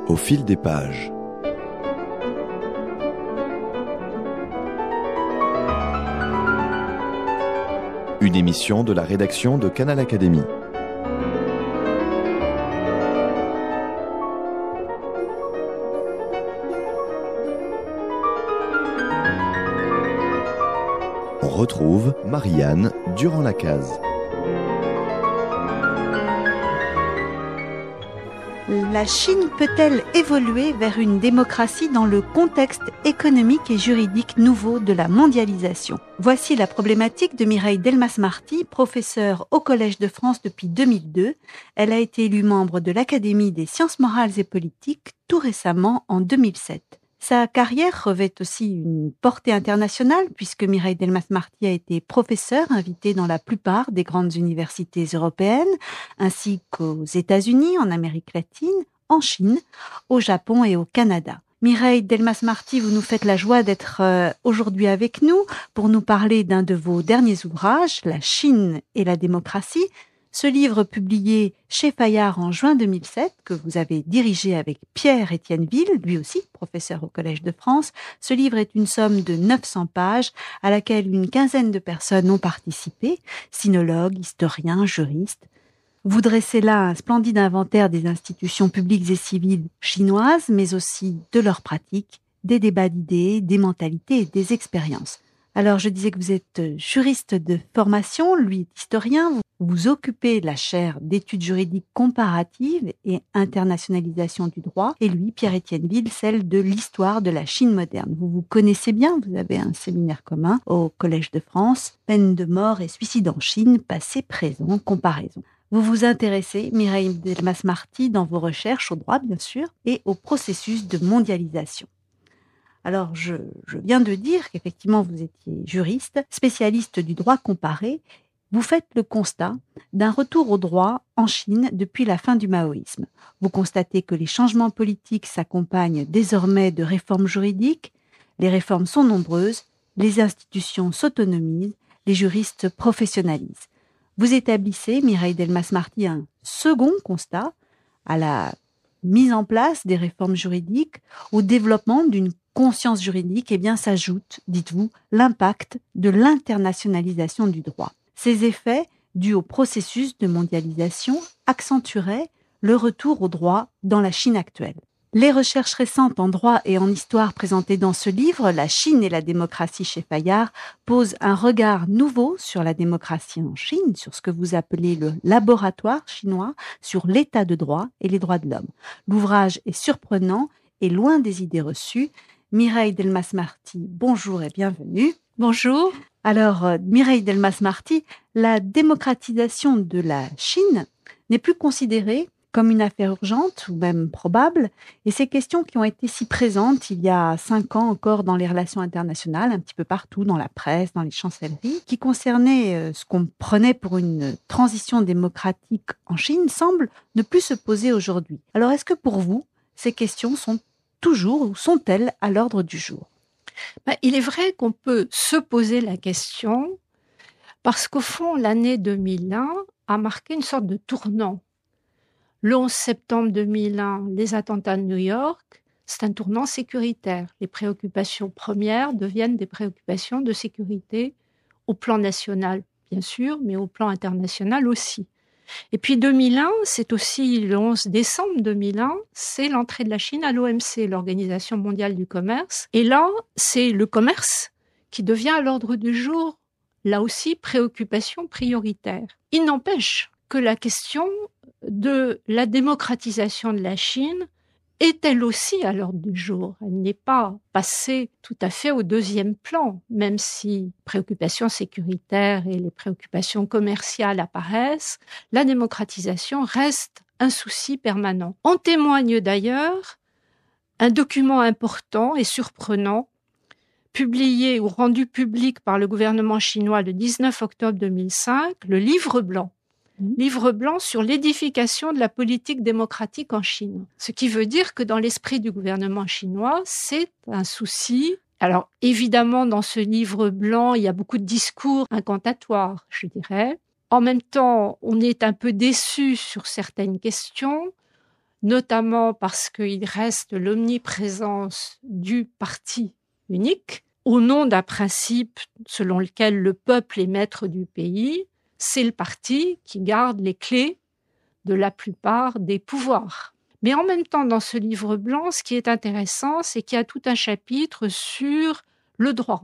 Au fil des pages. Une émission de la rédaction de Canal Académie. On retrouve Marianne durant la case. La Chine peut-elle évoluer vers une démocratie dans le contexte économique et juridique nouveau de la mondialisation ? Voici la problématique de Mireille Delmas-Marty, professeure au Collège de France depuis 2002. Elle a été élue membre de l'Académie des sciences morales et politiques tout récemment en 2007. Sa carrière revêt aussi une portée internationale puisque Mireille Delmas-Marty a été professeure invitée dans la plupart des grandes universités européennes, ainsi qu'aux États-Unis, en Amérique latine, en Chine, au Japon et au Canada. Mireille Delmas-Marty, vous nous faites la joie d'être aujourd'hui avec nous pour nous parler d'un de vos derniers ouvrages, La Chine et la démocratie. Ce livre publié chez Fayard en juin 2007, que vous avez dirigé avec Pierre-Étienne Ville, lui aussi professeur au Collège de France. Ce livre est une somme de 900 pages à laquelle une quinzaine de personnes ont participé, sinologues, historiens, juristes. Vous dressez là un splendide inventaire des institutions publiques et civiles chinoises, mais aussi de leurs pratiques, des débats d'idées, des mentalités et des expériences. Alors, je disais que vous êtes juriste de formation, lui est historien. Vous occupez la chaire d'études juridiques comparatives et internationalisation du droit, et lui, Pierre-Étienne Ville, celle de l'histoire de la Chine moderne. Vous vous connaissez bien, vous avez un séminaire commun au Collège de France, peine de mort et suicide en Chine, passé, présent, comparaison. Vous vous intéressez, Mireille Delmas-Marty, dans vos recherches au droit, bien sûr, et au processus de mondialisation. Alors, je viens de dire qu'effectivement, vous étiez juriste, spécialiste du droit comparé. Vous faites le constat d'un retour au droit en Chine depuis la fin du maoïsme. Vous constatez que les changements politiques s'accompagnent désormais de réformes juridiques. Les réformes sont nombreuses, les institutions s'autonomisent, les juristes professionnalisent. Vous établissez, Mireille Delmas-Marty, un second constat à la mise en place des réformes juridiques, au développement d'une conscience juridique, eh bien s'ajoute, dites-vous, l'impact de l'internationalisation du droit. Ces effets, dus au processus de mondialisation, accentueraient le retour au droit dans la Chine actuelle. Les recherches récentes en droit et en histoire présentées dans ce livre, La Chine et la démocratie chez Fayard, posent un regard nouveau sur la démocratie en Chine, sur ce que vous appelez le laboratoire chinois, sur l'état de droit et les droits de l'homme. L'ouvrage est surprenant et loin des idées reçues. Mireille Delmas-Marty, bonjour et bienvenue. Bonjour. Alors, Mireille Delmas-Marty, la démocratisation de la Chine n'est plus considérée comme une affaire urgente ou même probable, et ces questions qui ont été si présentes il y a 5 ans encore dans les relations internationales, un petit peu partout, dans la presse, dans les chancelleries, qui concernaient ce qu'on prenait pour une transition démocratique en Chine, semblent ne plus se poser aujourd'hui. Alors, est-ce que pour vous, ces questions sont toujours ou sont-elles à l'ordre du jour ? Il est vrai qu'on peut se poser la question parce qu'au fond, l'année 2001 a marqué une sorte de tournant. Le 11 septembre 2001, les attentats de New York, c'est un tournant sécuritaire. Les préoccupations premières deviennent des préoccupations de sécurité au plan national, bien sûr, mais au plan international aussi. Et puis 2001, c'est aussi le 11 décembre 2001, c'est l'entrée de la Chine à l'OMC, l'Organisation mondiale du commerce. Et là, c'est le commerce qui devient à l'ordre du jour, là aussi, préoccupation prioritaire. Il n'empêche que la question de la démocratisation de la Chine est elle aussi à l'ordre du jour. Elle n'est pas passée tout à fait au deuxième plan, même si préoccupations sécuritaires et les préoccupations commerciales apparaissent, la démocratisation reste un souci permanent. En témoigne d'ailleurs un document important et surprenant publié ou rendu public par le gouvernement chinois le 19 octobre 2005, le Livre blanc. Livre blanc sur l'édification de la politique démocratique en Chine. Ce qui veut dire que dans l'esprit du gouvernement chinois, c'est un souci. Alors évidemment, dans ce livre blanc, il y a beaucoup de discours incantatoires, je dirais. En même temps, on est un peu déçu sur certaines questions. notamment parce qu'il reste l'omniprésence du parti unique, au nom d'un principe selon lequel le peuple est maître du pays. C'est le parti qui garde les clés de la plupart des pouvoirs. Mais en même temps, dans ce livre blanc, ce qui est intéressant, c'est qu'il y a tout un chapitre sur le droit,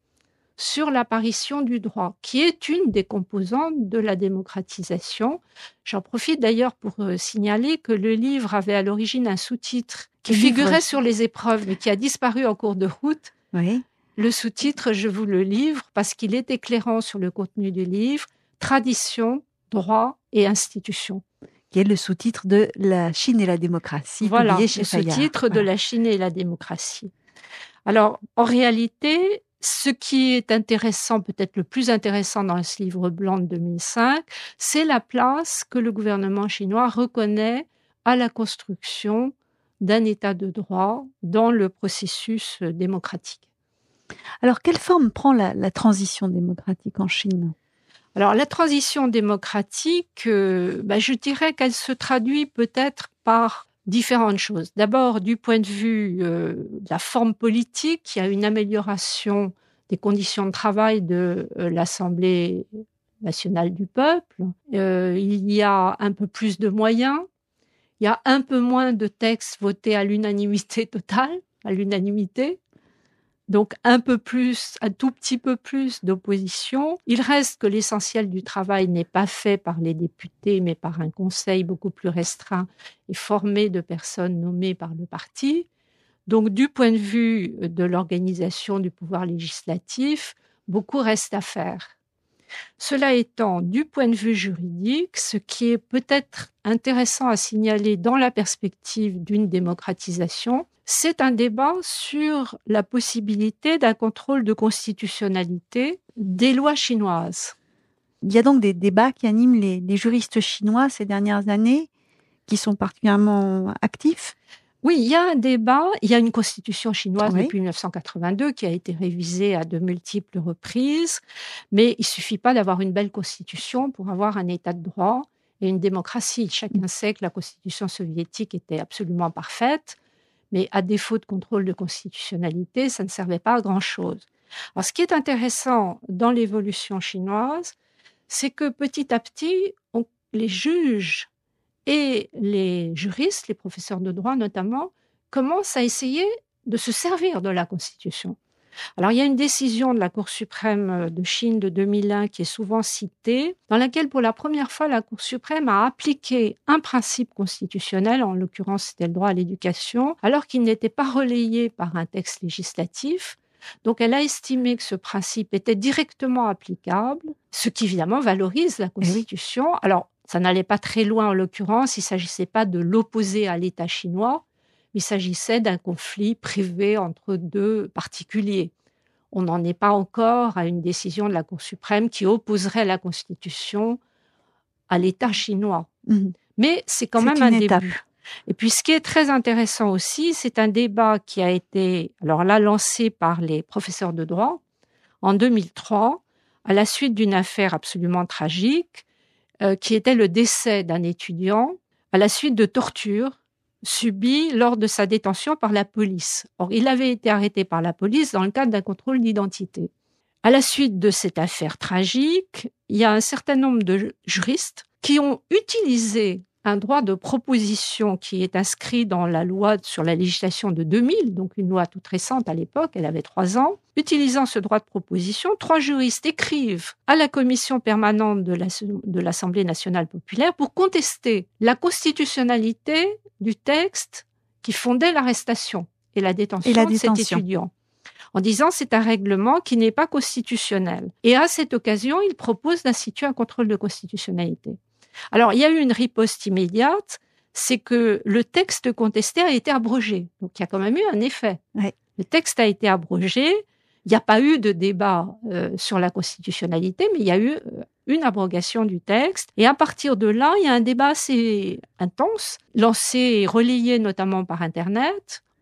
sur l'apparition du droit, qui est une des composantes de la démocratisation. J'en profite d'ailleurs pour signaler que le livre avait à l'origine un sous-titre qui figurait sur les épreuves, mais qui a disparu en cours de route. Oui. Le sous-titre, je vous le livre parce qu'il est éclairant sur le contenu du livre, Tradition, droit et institutions. Qui est le sous-titre de La Chine et la démocratie, publié chez Fayard. Le sous-titre de La Chine et la démocratie. Alors, en réalité, ce qui est intéressant, peut-être le plus intéressant dans ce livre blanc de 2005, c'est la place que le gouvernement chinois reconnaît à la construction d'un état de droit dans le processus démocratique. Alors, quelle forme prend la transition démocratique en Chine ? Alors, la transition démocratique, je dirais qu'elle se traduit peut-être par différentes choses. D'abord, du point de vue de la forme politique, il y a une amélioration des conditions de travail de l'Assemblée nationale du peuple. Il y a un peu plus de moyens. Il y a un peu moins de textes votés à l'unanimité totale, à l'unanimité. Donc un tout petit peu plus d'opposition. Il reste que l'essentiel du travail n'est pas fait par les députés, mais par un conseil beaucoup plus restreint et formé de personnes nommées par le parti. Donc du point de vue de l'organisation du pouvoir législatif, beaucoup reste à faire. Cela étant, du point de vue juridique, ce qui est peut-être intéressant à signaler dans la perspective d'une démocratisation, c'est un débat sur la possibilité d'un contrôle de constitutionnalité des lois chinoises. Il y a donc des débats qui animent les juristes chinois ces dernières années, qui sont particulièrement actifs. Oui, il y a un débat. Il y a une constitution chinoise depuis 1982 qui a été révisée à de multiples reprises. Mais il ne suffit pas d'avoir une belle constitution pour avoir un état de droit et une démocratie. Chacun sait que la constitution soviétique était absolument parfaite. Mais à défaut de contrôle de constitutionnalité, ça ne servait pas à grand-chose. Alors, ce qui est intéressant dans l'évolution chinoise, c'est que petit à petit, les juges et les juristes, les professeurs de droit notamment, commencent à essayer de se servir de la Constitution. Alors, il y a une décision de la Cour suprême de Chine de 2001 qui est souvent citée, dans laquelle, pour la première fois, la Cour suprême a appliqué un principe constitutionnel, en l'occurrence, c'était le droit à l'éducation, alors qu'il n'était pas relayé par un texte législatif. Donc, elle a estimé que ce principe était directement applicable, ce qui, évidemment, valorise la Constitution. Alors, ça n'allait pas très loin, en l'occurrence, il ne s'agissait pas de l'opposer à l'État chinois, il s'agissait d'un conflit privé entre deux particuliers. On n'en est pas encore à une décision de la Cour suprême qui opposerait la Constitution à l'État chinois. Mais c'est quand même un début. Et puis, ce qui est très intéressant aussi, c'est un débat qui a été, alors là, lancé par les professeurs de droit en 2003, à la suite d'une affaire absolument tragique, qui était le décès d'un étudiant à la suite de tortures subies lors de sa détention par la police. Or, il avait été arrêté par la police dans le cadre d'un contrôle d'identité. À la suite de cette affaire tragique, il y a un certain nombre de juristes qui ont utilisé un droit de proposition qui est inscrit dans la loi sur la législation de 2000, donc une loi toute récente à l'époque, elle avait 3 ans. Utilisant ce droit de proposition, 3 juristes écrivent à la commission permanente de l'Assemblée nationale populaire pour contester la constitutionnalité du texte qui fondait l'arrestation et la détention de cet étudiant, en disant c'est un règlement qui n'est pas constitutionnel. Et à cette occasion, ils proposent d'instituer un contrôle de constitutionnalité. Alors, il y a eu une riposte immédiate, c'est que le texte contesté a été abrogé. Donc, il y a quand même eu un effet. Ouais. Le texte a été abrogé, il n'y a pas eu de débat sur la constitutionnalité, mais il y a eu une abrogation du texte. Et à partir de là, il y a un débat assez intense, lancé et relayé notamment par Internet,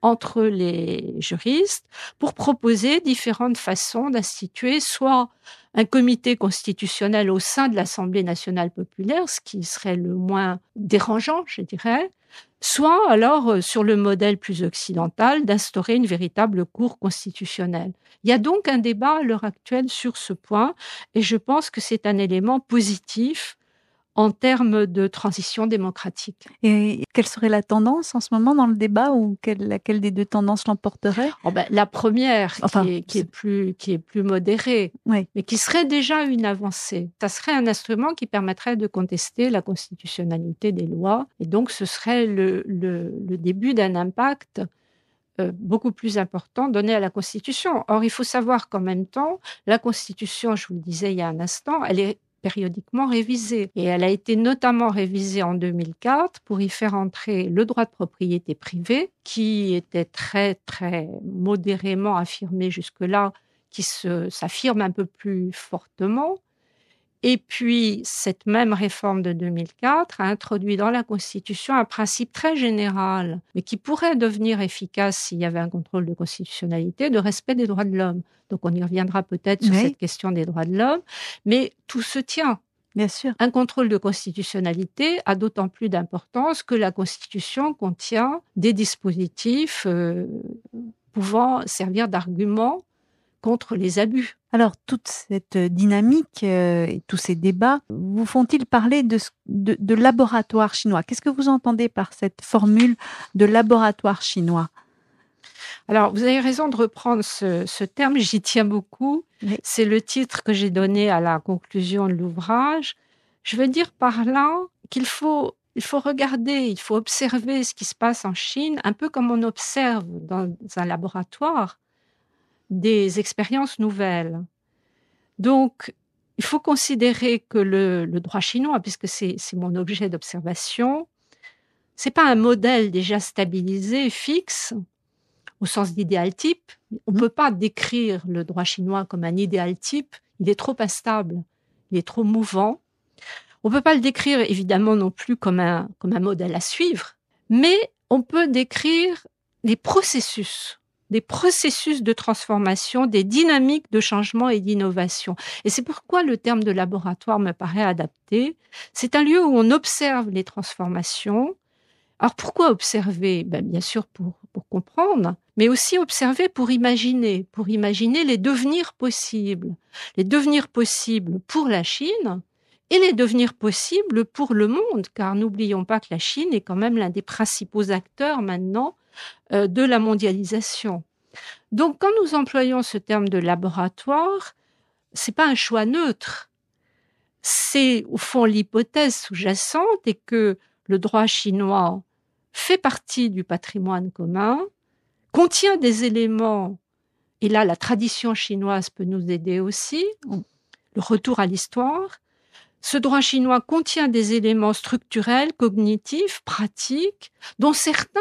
entre les juristes pour proposer différentes façons d'instituer soit un comité constitutionnel au sein de l'Assemblée nationale populaire, ce qui serait le moins dérangeant, je dirais, soit alors, sur le modèle plus occidental, d'instaurer une véritable cour constitutionnelle. Il y a donc un débat à l'heure actuelle sur ce point, et je pense que c'est un élément positif en termes de transition démocratique. Et quelle serait la tendance en ce moment dans le débat, ou laquelle des deux tendances l'emporterait? La première, qui est plus modérée, oui, mais qui serait déjà une avancée. Ça serait un instrument qui permettrait de contester la constitutionnalité des lois, et donc ce serait le début d'un impact beaucoup plus important donné à la Constitution. Or, il faut savoir qu'en même temps, la Constitution, je vous le disais il y a un instant, elle est périodiquement révisée. Et elle a été notamment révisée en 2004 pour y faire entrer le droit de propriété privée, qui était très, très modérément affirmé jusque-là, qui s'affirme un peu plus fortement. Et puis, cette même réforme de 2004 a introduit dans la Constitution un principe très général, mais qui pourrait devenir efficace s'il y avait un contrôle de constitutionnalité, de respect des droits de l'homme. Donc, on y reviendra peut-être sur cette question des droits de l'homme, mais tout se tient. Bien sûr. Un contrôle de constitutionnalité a d'autant plus d'importance que la Constitution contient des dispositifs pouvant servir d'argument contre les abus. Alors, toute cette dynamique et tous ces débats vous font-ils parler de laboratoire chinois? Qu'est-ce que vous entendez par cette formule de laboratoire chinois? Alors, vous avez raison de reprendre ce terme, j'y tiens beaucoup. Oui. C'est le titre que j'ai donné à la conclusion de l'ouvrage. Je veux dire par là qu'il faut regarder, il faut observer ce qui se passe en Chine, un peu comme on observe dans un laboratoire des expériences nouvelles. Donc, il faut considérer que le droit chinois, puisque c'est mon objet d'observation, c'est pas un modèle déjà stabilisé, fixe, au sens d'idéal type. On ne peut pas décrire le droit chinois comme un idéal type, il est trop instable, il est trop mouvant. On ne peut pas le décrire évidemment non plus comme un modèle à suivre, mais on peut décrire des processus de transformation, des dynamiques de changement et d'innovation. Et c'est pourquoi le terme de laboratoire me paraît adapté. C'est un lieu où on observe les transformations. Alors pourquoi observer? Bien sûr pour comprendre, mais aussi observer pour imaginer les devenirs possibles pour la Chine et les devenirs possibles pour le monde, car n'oublions pas que la Chine est quand même l'un des principaux acteurs maintenant de la mondialisation. Donc, quand nous employons ce terme de laboratoire, c'est pas un choix neutre. C'est, au fond, l'hypothèse sous-jacente est que le droit chinois fait partie du patrimoine commun, contient des éléments, et là, la tradition chinoise peut nous aider aussi, le retour à l'histoire. Ce droit chinois contient des éléments structurels, cognitifs, pratiques, dont certains,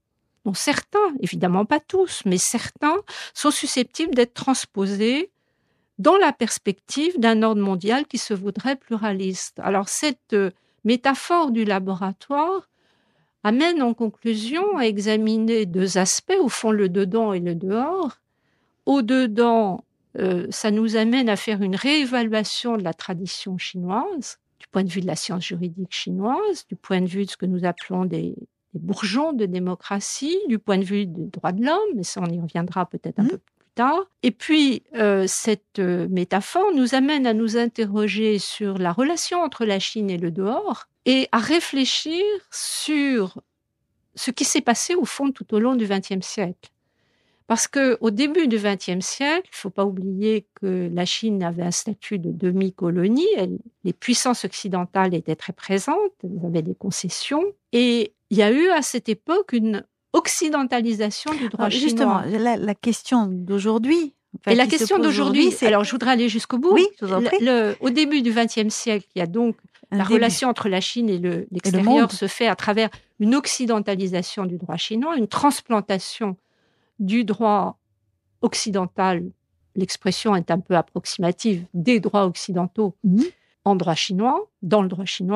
évidemment pas tous, mais certains sont susceptibles d'être transposés dans la perspective d'un ordre mondial qui se voudrait pluraliste. Alors cette métaphore du laboratoire amène en conclusion à examiner deux aspects, au fond le dedans et le dehors. Au dedans, ça nous amène à faire une réévaluation de la tradition chinoise, du point de vue de la science juridique chinoise, du point de vue de ce que nous appelons des bourgeons de démocratie, du point de vue des droits de l'homme, mais ça on y reviendra peut-être un peu plus tard. Et puis, cette métaphore nous amène à nous interroger sur la relation entre la Chine et le dehors et à réfléchir sur ce qui s'est passé au fond tout au long du XXe siècle. Parce qu'au début du XXe siècle, il ne faut pas oublier que la Chine avait un statut de demi-colonie, les puissances occidentales étaient très présentes, elles avaient des concessions, et il y a eu à cette époque une occidentalisation du droit chinois. Justement, la question d'aujourd'hui... Et la question d'aujourd'hui, c'est... Alors je voudrais aller jusqu'au bout. Oui, je vous en prie. Au début du XXe siècle, il y a donc la relation entre la Chine et l'extérieur se fait à travers une occidentalisation du droit chinois, une transplantation du droit occidental, l'expression est un peu approximative, des droits occidentaux en droit chinois, dans le droit chinois.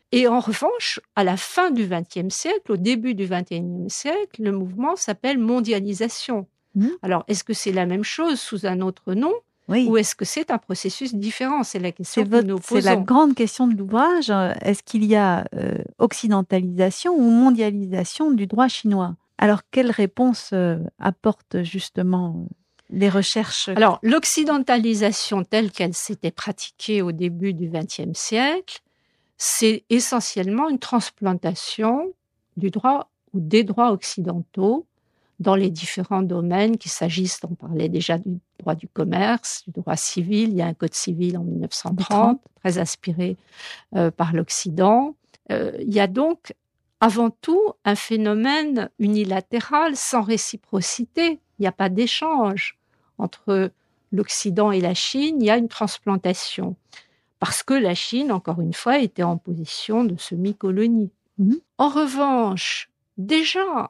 Et en revanche, à la fin du XXe siècle, au début du XXIe siècle, le mouvement s'appelle mondialisation. Alors, est-ce que c'est la même chose sous un autre nom ou est-ce que c'est un processus différent? C'est la question que nous posons. C'est la grande question de l'ouvrage. Est-ce qu'il y a occidentalisation ou mondialisation du droit chinois? Alors, quelle réponse apportent justement les recherches? Alors, l'occidentalisation telle qu'elle s'était pratiquée au début du XXe siècle, c'est essentiellement une transplantation du droit ou des droits occidentaux dans les différents domaines, qu'il s'agisse, on parlait déjà du droit du commerce, du droit civil. Il y a un code civil en 1930, très inspiré par l'Occident. Il y a donc avant tout un phénomène unilatéral, sans réciprocité. Il n'y a pas d'échange entre l'Occident et la Chine. Il y a une transplantation. Parce que la Chine, encore une fois, était en position de semi-colonie. En revanche, déjà,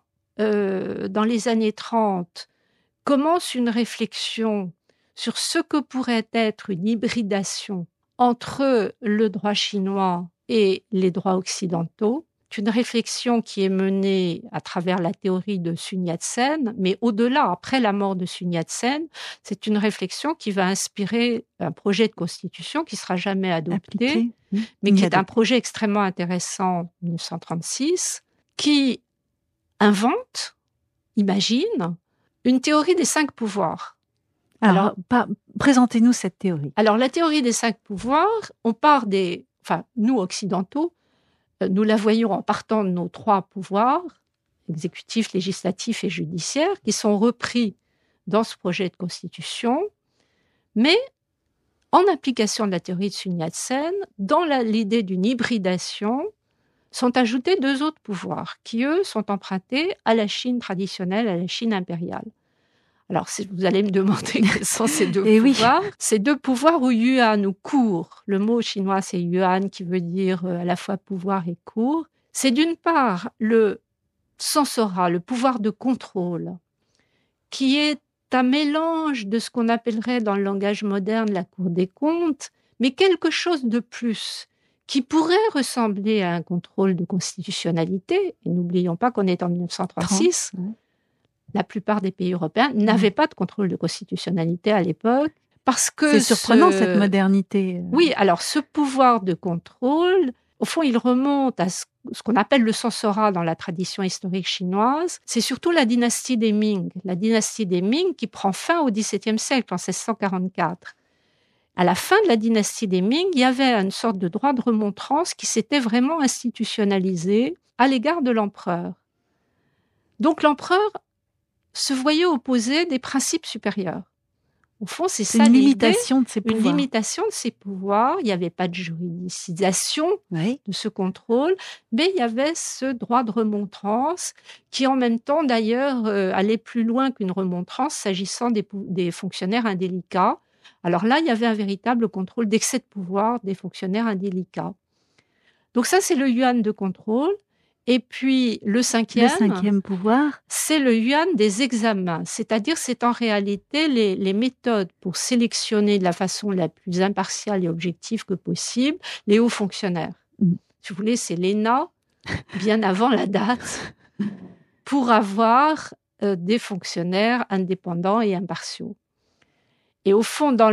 dans les années 30, commence une réflexion sur ce que pourrait être une hybridation entre le droit chinois et les droits occidentaux. C'est une réflexion qui est menée à travers la théorie de Sun Yat-sen, mais au-delà, après la mort de Sun Yat-sen, c'est une réflexion qui va inspirer un projet de constitution qui ne sera jamais adopté, mais qui est un projet extrêmement intéressant en 1936, qui invente, imagine, une théorie des 5 pouvoirs. Alors présentez-nous cette théorie. Alors, la théorie des 5 pouvoirs, on part nous occidentaux, nous la voyons en partant de nos 3 pouvoirs, exécutif, législatif et judiciaire, qui sont repris dans ce projet de constitution, mais en application de la théorie de Sun Yat-sen, dans l'idée d'une hybridation, sont ajoutés 2 autres pouvoirs qui, eux, sont empruntés à la Chine traditionnelle, à la Chine impériale. Alors, vous allez me demander quels sont ces 2 pouvoirs. Ces 2 pouvoirs où yuan ou cour, le mot chinois c'est yuan qui veut dire à la fois pouvoir et cour, c'est d'une part le censorat, le pouvoir de contrôle, qui est un mélange de ce qu'on appellerait dans le langage moderne la Cour des comptes, mais quelque chose de plus, qui pourrait ressembler à un contrôle de constitutionnalité. Et n'oublions pas qu'on est en 1936. La plupart des pays européens n'avaient pas de contrôle de constitutionnalité à l'époque. Parce que c'est surprenant cette modernité. Oui, alors ce pouvoir de contrôle, au fond, il remonte à ce qu'on appelle le censorat dans la tradition historique chinoise. C'est surtout la dynastie des Ming. La dynastie des Ming qui prend fin au XVIIe siècle, en 1644. À la fin de la dynastie des Ming, il y avait une sorte de droit de remontrance qui s'était vraiment institutionnalisé à l'égard de l'empereur. Donc l'empereur se voyait opposer des principes supérieurs. Au fond, c'est ça une l'idée, limitation de ses pouvoirs. Une limitation de ses pouvoirs. Il n'y avait pas de juridicisation de ce contrôle, mais il y avait ce droit de remontrance qui, en même temps, d'ailleurs, allait plus loin qu'une remontrance s'agissant des fonctionnaires indélicats. Alors là, il y avait un véritable contrôle d'excès de pouvoir des fonctionnaires indélicats. Donc ça, c'est le yuan de contrôle. Et puis, le cinquième pouvoir, c'est le yuan des examens. C'est-à-dire, c'est en réalité les méthodes pour sélectionner de la façon la plus impartiale et objective que possible les hauts fonctionnaires. Si vous voulez, c'est l'ENA, bien avant la date, pour avoir des fonctionnaires indépendants et impartiaux. Et au fond, dans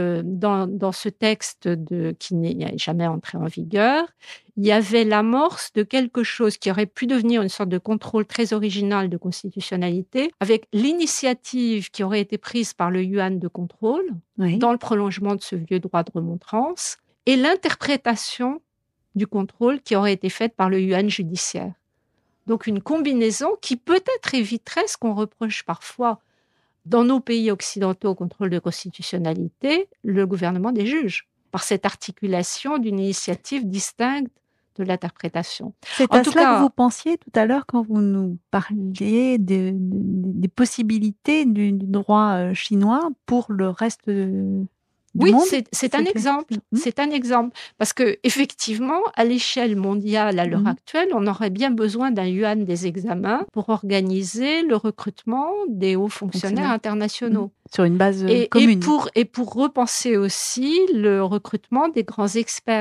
ce texte qui n'est jamais entré en vigueur, il y avait l'amorce de quelque chose qui aurait pu devenir une sorte de contrôle très original de constitutionnalité, avec l'initiative qui aurait été prise par le yuan de contrôle, dans le prolongement de ce vieux droit de remontrance, et l'interprétation du contrôle qui aurait été faite par le yuan judiciaire. Donc une combinaison qui peut-être éviterait ce qu'on reproche parfois dans nos pays occidentaux au contrôle de constitutionnalité, le gouvernement des juges, par cette articulation d'une initiative distincte de l'interprétation. C'est à cela que vous pensiez tout à l'heure quand vous nous parliez des possibilités du droit chinois pour le reste du monde. C'est un exemple. C'est un exemple. Parce que effectivement, à l'échelle mondiale, à l'heure actuelle, on aurait bien besoin d'un yuan des examens pour organiser le recrutement des hauts fonctionnaires internationaux. Sur une base commune. Et pour repenser aussi le recrutement des grands experts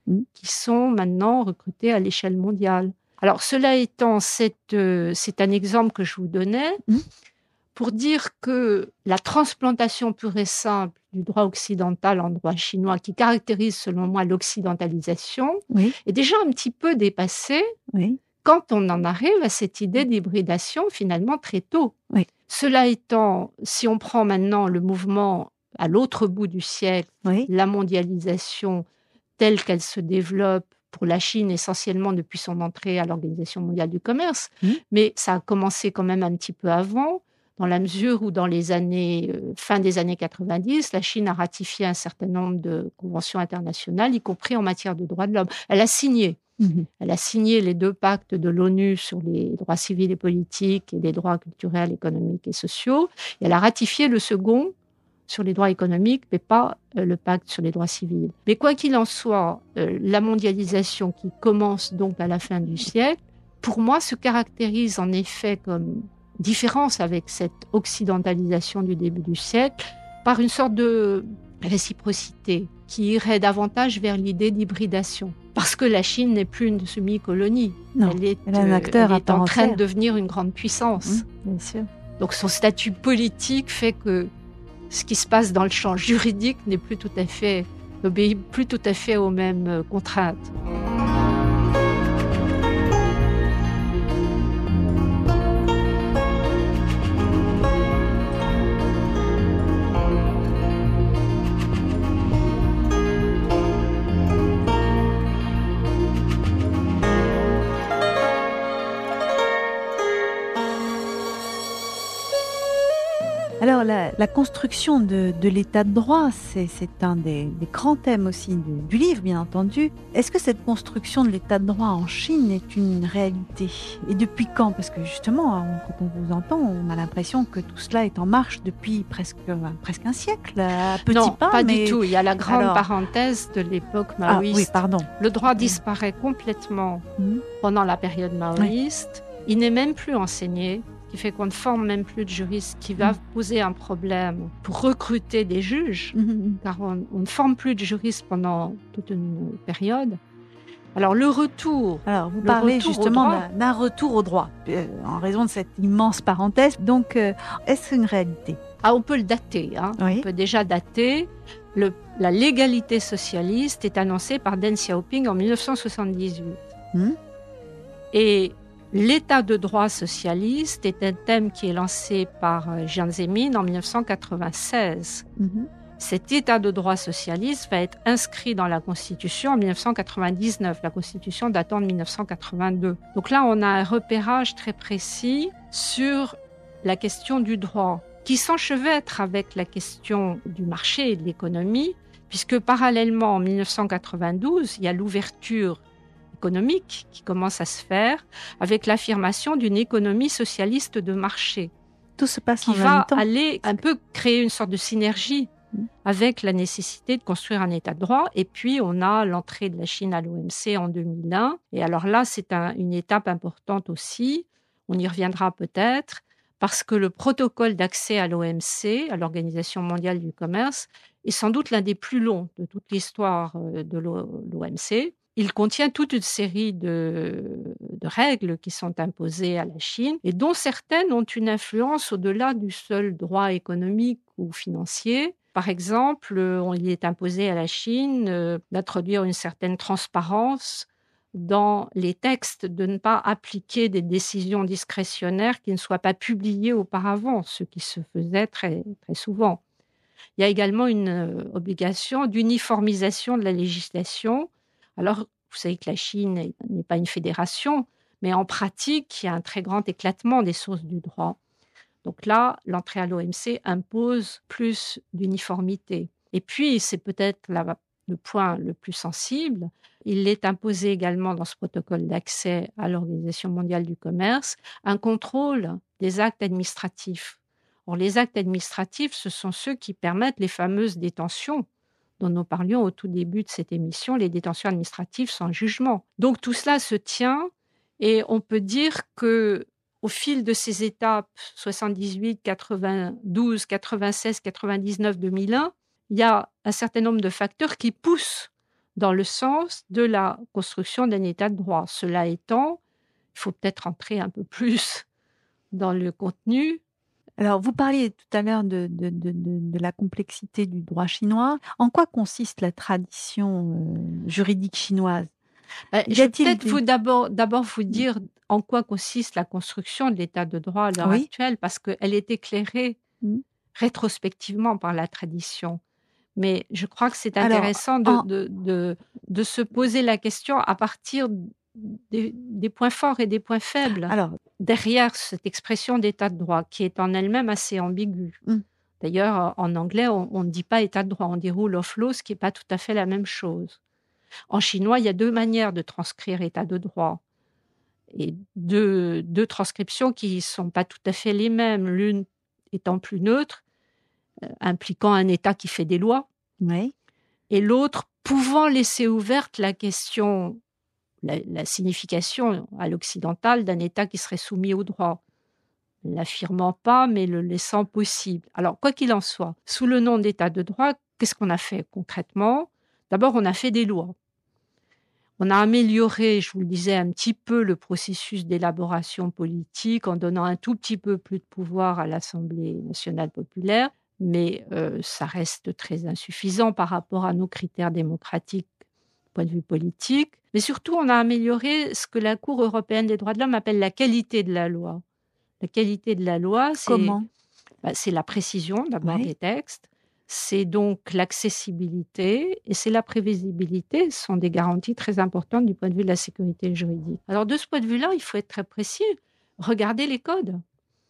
qui sont maintenant recrutés à l'échelle mondiale. Alors, cela étant, c'est un exemple que je vous donnais pour dire que la transplantation pure et simple du droit occidental en droit chinois, qui caractérise selon moi l'occidentalisation, est déjà un petit peu dépassée quand on en arrive à cette idée d'hybridation finalement très tôt. Cela étant, si on prend maintenant le mouvement à l'autre bout du siècle, la mondialisation telle qu'elle se développe pour la Chine essentiellement depuis son entrée à l'Organisation mondiale du commerce, mais ça a commencé quand même un petit peu avant, dans la mesure où dans les années, fin des années 90, la Chine a ratifié un certain nombre de conventions internationales, y compris en matière de droits de l'homme. Elle a signé. Elle a signé les 2 pactes de l'ONU sur les droits civils et politiques et les droits culturels, économiques et sociaux. Et elle a ratifié le second sur les droits économiques, mais pas le pacte sur les droits civils. Mais quoi qu'il en soit, la mondialisation qui commence donc à la fin du siècle, pour moi, se caractérise en effet comme différence avec cette occidentalisation du début du siècle par une sorte de réciprocité qui irait davantage vers l'idée d'hybridation. Parce que la Chine n'est plus une semi-colonie. Elle est un acteur elle est en train de devenir une grande puissance. Bien sûr. Donc son statut politique fait que ce qui se passe dans le champ juridique n'obéit plus tout à fait aux mêmes contraintes. Alors, la construction de l'état de droit, c'est un des grands thèmes aussi du livre, bien entendu. Est-ce que cette construction de l'état de droit en Chine est une réalité? Et depuis quand? Parce que justement, quand on vous entend, on a l'impression que tout cela est en marche depuis presque un siècle, à petits pas. Non, pas du tout. Il y a la grande parenthèse de l'époque maoïste. Ah oui, pardon. Le droit disparaît complètement pendant la période maoïste. Il n'est même plus enseigné, qui fait qu'on ne forme même plus de juristes, qui va poser un problème pour recruter des juges, car on ne forme plus de juristes pendant toute une période. Alors le retour... Alors vous parlez justement d'un retour au droit, en raison de cette immense parenthèse. Donc, est-ce une réalité? On peut le dater. On peut déjà dater. La légalité socialiste est annoncée par Deng Xiaoping en 1978. Et l'état de droit socialiste est un thème qui est lancé par Jiang Zemin en 1996. Cet état de droit socialiste va être inscrit dans la Constitution en 1999, la Constitution datant de 1982. Donc là, on a un repérage très précis sur la question du droit, qui s'enchevêtre avec la question du marché et de l'économie, puisque parallèlement, en 1992, il y a l'ouverture économique qui commence à se faire avec l'affirmation d'une économie socialiste de marché. Tout se passe qui en même temps. Qui va aller un peu créer une sorte de synergie avec la nécessité de construire un état de droit. Et puis, on a l'entrée de la Chine à l'OMC en 2001. Et alors là, c'est une étape importante aussi. On y reviendra peut-être, parce que le protocole d'accès à l'OMC, à l'Organisation mondiale du commerce, est sans doute l'un des plus longs de toute l'histoire de l'OMC. Il contient toute une série de règles qui sont imposées à la Chine et dont certaines ont une influence au-delà du seul droit économique ou financier. Par exemple, il est imposé à la Chine d'introduire une certaine transparence dans les textes, de ne pas appliquer des décisions discrétionnaires qui ne soient pas publiées auparavant, ce qui se faisait très, très souvent. Il y a également une obligation d'uniformisation de la législation. Alors, vous savez que la Chine n'est pas une fédération, mais en pratique, il y a un très grand éclatement des sources du droit. Donc là, l'entrée à l'OMC impose plus d'uniformité. Et puis, c'est peut-être le point le plus sensible, il est imposé également dans ce protocole d'accès à l'Organisation mondiale du commerce un contrôle des actes administratifs. Or, les actes administratifs, ce sont ceux qui permettent les fameuses détentions dont nous parlions au tout début de cette émission, les détentions administratives sans jugement. Donc tout cela se tient et on peut dire qu'au fil de ces étapes, 78, 92, 96, 99, 2001, il y a un certain nombre de facteurs qui poussent dans le sens de la construction d'un état de droit. Cela étant, il faut peut-être entrer un peu plus dans le contenu. Alors, vous parliez tout à l'heure de la complexité du droit chinois. En quoi consiste la tradition juridique chinoise? Je vais peut-être d'abord vous dire en quoi consiste la construction de l'état de droit à l'heure actuelle, parce qu'elle est éclairée rétrospectivement par la tradition. Mais je crois que c'est intéressant de se poser la question à partir des points forts et des points faibles. Alors, derrière cette expression d'état de droit, qui est en elle-même assez ambiguë. D'ailleurs, en anglais, on ne dit pas état de droit, on dit rule of law, ce qui n'est pas tout à fait la même chose. En chinois, il y a 2 manières de transcrire état de droit, et deux transcriptions qui ne sont pas tout à fait les mêmes, l'une étant plus neutre, impliquant un État qui fait des lois, et l'autre pouvant laisser ouverte la question, la signification à l'occidental d'un État qui serait soumis au droit, ne l'affirmant pas, mais le laissant possible. Alors, quoi qu'il en soit, sous le nom d'État de droit, qu'est-ce qu'on a fait concrètement? D'abord, on a fait des lois. On a amélioré, je vous le disais, un petit peu le processus d'élaboration politique en donnant un tout petit peu plus de pouvoir à l'Assemblée nationale populaire, mais ça reste très insuffisant par rapport à nos critères démocratiques du point de vue politique. Mais surtout, on a amélioré ce que la Cour européenne des droits de l'homme appelle la qualité de la loi. La qualité de la loi, c'est la précision d'abord des textes, c'est donc l'accessibilité et c'est la prévisibilité. Ce sont des garanties très importantes du point de vue de la sécurité juridique. Alors de ce point de vue-là, il faut être très précis. Regardez les codes.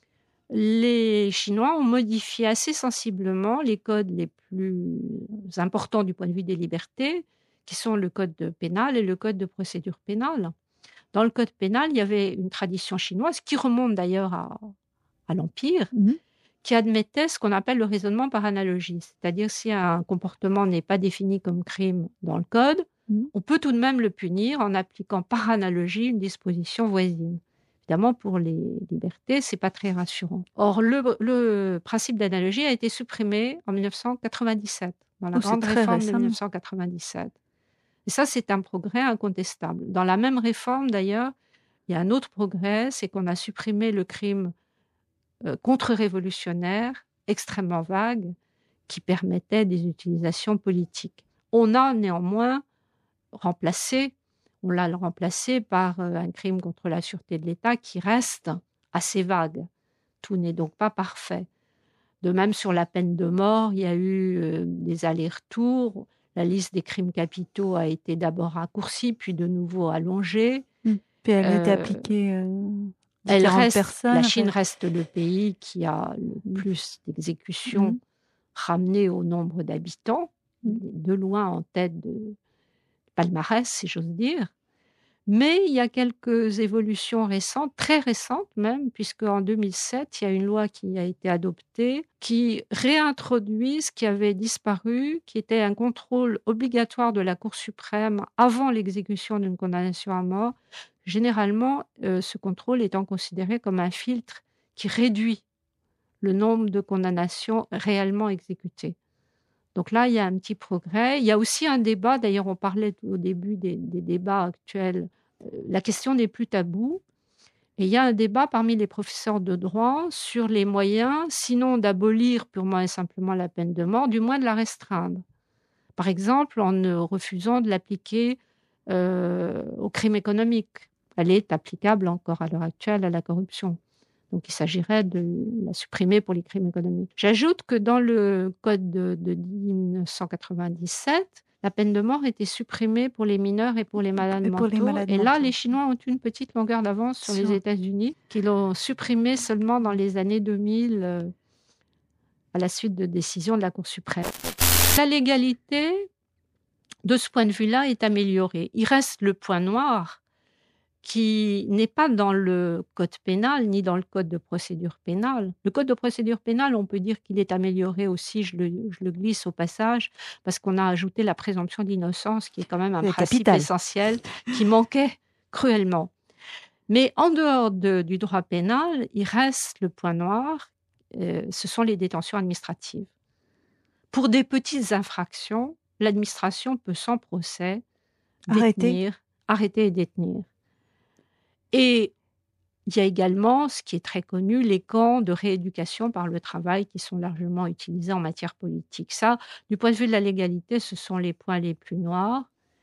Les Chinois ont modifié assez sensiblement les codes les plus importants du point de vue des libertés, qui sont le code pénal et le code de procédure pénale. Dans le code pénal, il y avait une tradition chinoise qui remonte d'ailleurs à l'Empire, qui admettait ce qu'on appelle le raisonnement par analogie. C'est-à-dire, si un comportement n'est pas défini comme crime dans le code, on peut tout de même le punir en appliquant par analogie une disposition voisine. Évidemment, pour les libertés, ce n'est pas très rassurant. Or, le principe d'analogie a été supprimé en 1997, dans la grande réforme de 1997. Et ça, c'est un progrès incontestable. Dans la même réforme, d'ailleurs, il y a un autre progrès, c'est qu'on a supprimé le crime contre-révolutionnaire, extrêmement vague, qui permettait des utilisations politiques. On a néanmoins remplacé par un crime contre la sûreté de l'État qui reste assez vague. Tout n'est donc pas parfait. De même, sur la peine de mort, il y a eu des allers-retours. La liste des crimes capitaux a été d'abord raccourcie, puis de nouveau allongée. Puis elle était appliquée personnes. La Chine reste le pays qui a le plus d'exécutions ramenées au nombre d'habitants, de loin en tête de palmarès, si j'ose dire. Mais il y a quelques évolutions récentes, très récentes même, puisque en 2007, il y a une loi qui a été adoptée qui réintroduit ce qui avait disparu, qui était un contrôle obligatoire de la Cour suprême avant l'exécution d'une condamnation à mort. Généralement, ce contrôle étant considéré comme un filtre qui réduit le nombre de condamnations réellement exécutées. Donc là, il y a un petit progrès. Il y a aussi un débat, d'ailleurs on parlait au début des débats actuels, la question n'est plus taboue. Et il y a un débat parmi les professeurs de droit sur les moyens, sinon d'abolir purement et simplement la peine de mort, du moins de la restreindre. Par exemple, en ne refusant de l'appliquer au crime économique. Elle est applicable encore à l'heure actuelle à la corruption. Donc, il s'agirait de la supprimer pour les crimes économiques. J'ajoute que dans le code de 1997, la peine de mort était supprimée pour les mineurs et pour les malades mentaux. Et là, les Chinois ont une petite longueur d'avance sur les États-Unis, qui l'ont supprimée seulement dans les années 2000, à la suite de décisions de la Cour suprême. La légalité, de ce point de vue-là, est améliorée. Il reste le point noir, qui n'est pas dans le code pénal ni dans le code de procédure pénale. Le code de procédure pénale, on peut dire qu'il est amélioré aussi, je le glisse au passage, parce qu'on a ajouté la présomption d'innocence, qui est quand même un principe essentiel, qui manquait cruellement. Mais en dehors du droit pénal, il reste le point noir, ce sont les détentions administratives. Pour des petites infractions, l'administration peut sans procès Arrêter. arrêter et détenir. Et il y a également, ce qui est très connu, les camps de rééducation par le travail qui sont largement utilisés en matière politique. Ça, du point de vue de la légalité, ce sont les points les plus noirs.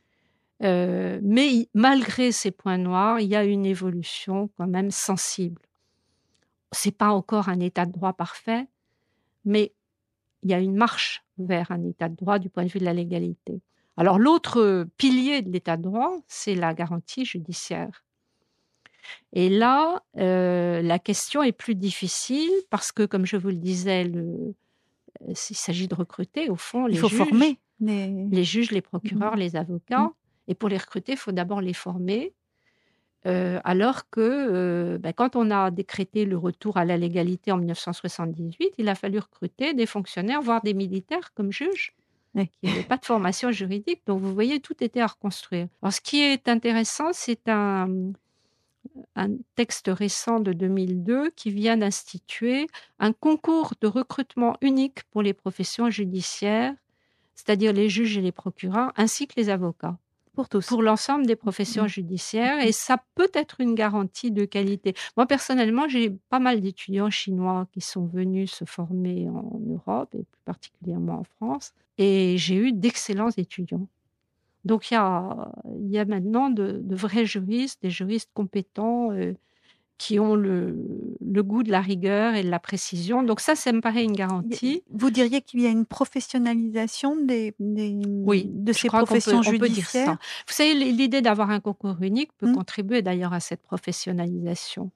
Mais malgré ces points noirs, il y a une évolution quand même sensible. Ce n'est pas encore un état de droit parfait, mais il y a une marche vers un état de droit du point de vue de la légalité. Alors l'autre pilier de l'état de droit, c'est la garantie judiciaire. Et là, la question est plus difficile parce que, comme je vous le disais, il s'agit de recruter, au fond, Il faut former les juges, les procureurs, les avocats. Et pour les recruter, il faut d'abord les former. Alors que quand on a décrété le retour à la légalité en 1978, il a fallu recruter des fonctionnaires, voire des militaires comme juges, qui n'avaient pas de formation juridique. Donc, vous voyez, tout était à reconstruire. Alors, ce qui est intéressant, c'est un texte récent de 2002 qui vient d'instituer un concours de recrutement unique pour les professions judiciaires, c'est-à-dire les juges et les procureurs, ainsi que les avocats. Pour tous. Pour l'ensemble des professions judiciaires, et ça peut être une garantie de qualité. Moi, personnellement, j'ai pas mal d'étudiants chinois qui sont venus se former en Europe, et plus particulièrement en France, et j'ai eu d'excellents étudiants. Donc, il y a maintenant de vrais juristes, des juristes compétents qui ont le goût de la rigueur et de la précision. Donc ça me paraît une garantie. Vous diriez qu'il y a une professionnalisation de ces professions judiciaires? On peut dire ça. Vous savez, l'idée d'avoir un concours unique peut contribuer d'ailleurs à cette professionnalisation.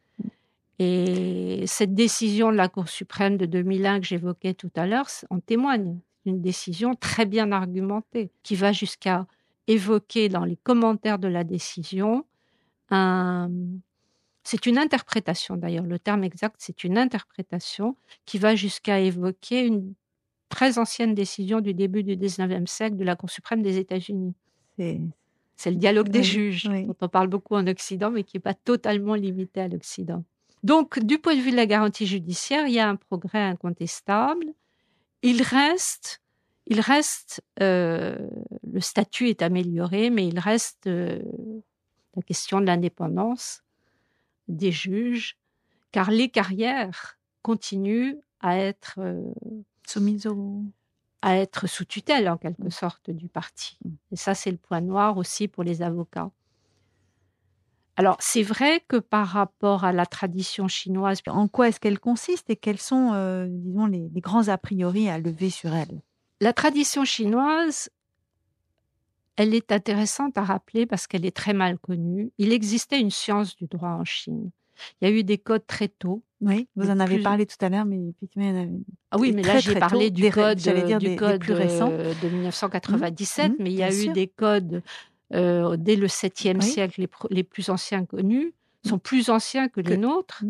Et cette décision de la Cour suprême de 2001 que j'évoquais tout à l'heure en témoigne. Une décision très bien argumentée qui va jusqu'à évoquer dans les commentaires de la décision c'est une interprétation d'ailleurs, le terme exact c'est une interprétation qui va jusqu'à évoquer une très ancienne décision du début du 19e siècle de la Cour suprême des États-Unis. C'est le dialogue des juges, dont on parle beaucoup en Occident, mais qui n'est pas totalement limité à l'Occident. Donc, du point de vue de la garantie judiciaire, il y a un progrès incontestable. Il reste, le statut est amélioré, mais il reste la question de l'indépendance des juges, car les carrières continuent à être soumises à être sous tutelle, en quelque sorte, du parti. Et ça, c'est le point noir aussi pour les avocats. Alors, c'est vrai que par rapport à la tradition chinoise... En quoi est-ce qu'elle consiste et quels sont, disons, les grands a priori à lever sur elle? La tradition chinoise, elle est intéressante à rappeler parce qu'elle est très mal connue. Il existait une science du droit en Chine. Il y a eu des codes très tôt. Oui, vous en avez parlé tout à l'heure, mais effectivement, il y en avait... Ah oui, mais là, j'ai parlé du code plus récent. De 1997, mais il y a eu des codes dès le 7e siècle, les plus anciens connus, sont plus anciens que les nôtres.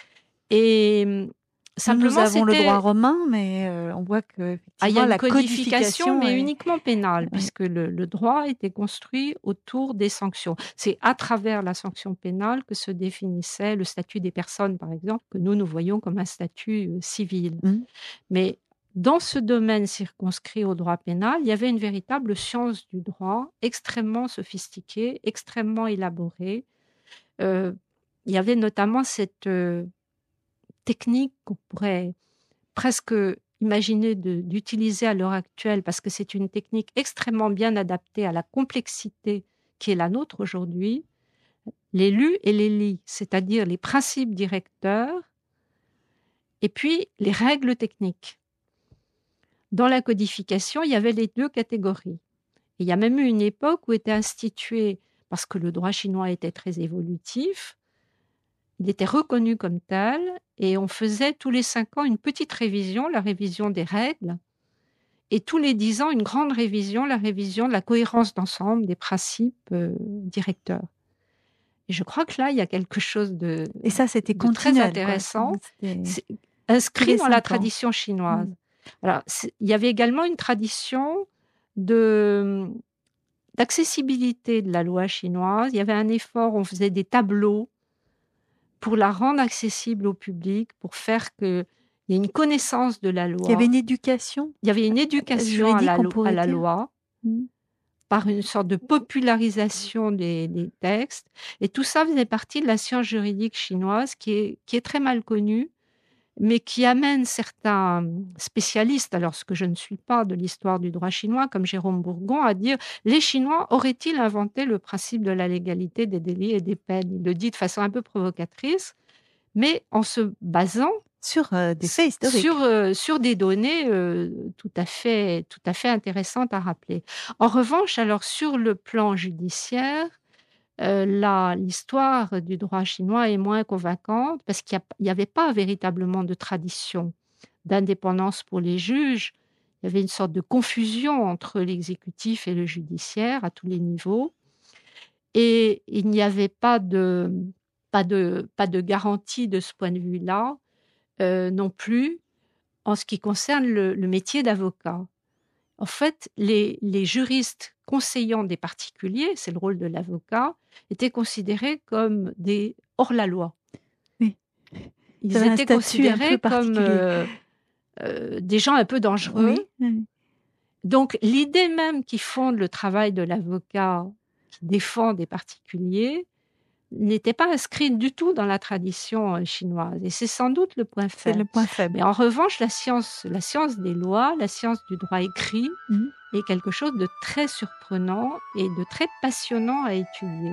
Et simplement, nous avons le droit romain, mais on voit que il y a une codification, mais uniquement pénale, puisque le droit était construit autour des sanctions. C'est à travers la sanction pénale que se définissait le statut des personnes, par exemple, que nous voyons comme un statut civil. Mais dans ce domaine circonscrit au droit pénal, il y avait une véritable science du droit, extrêmement sophistiquée, extrêmement élaborée. Il y avait notamment cette technique qu'on pourrait presque imaginer d'utiliser à l'heure actuelle, parce que c'est une technique extrêmement bien adaptée à la complexité qui est la nôtre aujourd'hui, les lus et les lis, c'est-à-dire les principes directeurs et puis les règles techniques. Dans la codification, il y avait les deux catégories. Et il y a même eu une époque où était institué, parce que le droit chinois était très évolutif, il était reconnu comme tel, et on faisait tous les 5 ans une petite révision, la révision des règles, et tous les 10 ans une grande révision, la révision de la cohérence d'ensemble des principes directeurs. Et je crois que là, il y a quelque chose de, et ça, c'était de très intéressant, inscrit dans la tradition chinoise. Alors, il y avait également une tradition d'accessibilité de la loi chinoise. Il y avait un effort, on faisait des tableaux pour la rendre accessible au public, pour faire qu'il y ait une connaissance de la loi. Il y avait une éducation. Il y avait une éducation à la loi. par une sorte de popularisation des textes. Et tout ça faisait partie de la science juridique chinoise qui est très mal connue, mais qui amène certains spécialistes, alors ce que je ne suis pas de l'histoire du droit chinois, comme Jérôme Bourgon, à dire: les Chinois auraient-ils inventé le principe de la légalité des délits et des peines? Il le dit de façon un peu provocatrice, mais en se basant sur des faits historiques. Sur des données tout à fait intéressantes à rappeler. En revanche, alors sur le plan judiciaire, l'histoire du droit chinois est moins convaincante parce qu'il n'y avait pas véritablement de tradition d'indépendance pour les juges. Il y avait une sorte de confusion entre l'exécutif et le judiciaire à tous les niveaux. Et il n'y avait pas de garantie de ce point de vue-là, non plus en ce qui concerne le métier d'avocat. En fait, les juristes conseillant des particuliers, c'est le rôle de l'avocat, étaient considérés comme des hors-la-loi. Oui. Ils étaient considérés comme des gens un peu dangereux. Oui. Donc, l'idée même qui fonde le travail de l'avocat qui défend des particuliers n'était pas inscrite du tout dans la tradition chinoise. Et c'est sans doute le point faible. C'est le point faible. Mais en revanche, la science des lois, la science du droit écrit, est quelque chose de très surprenant et de très passionnant à étudier.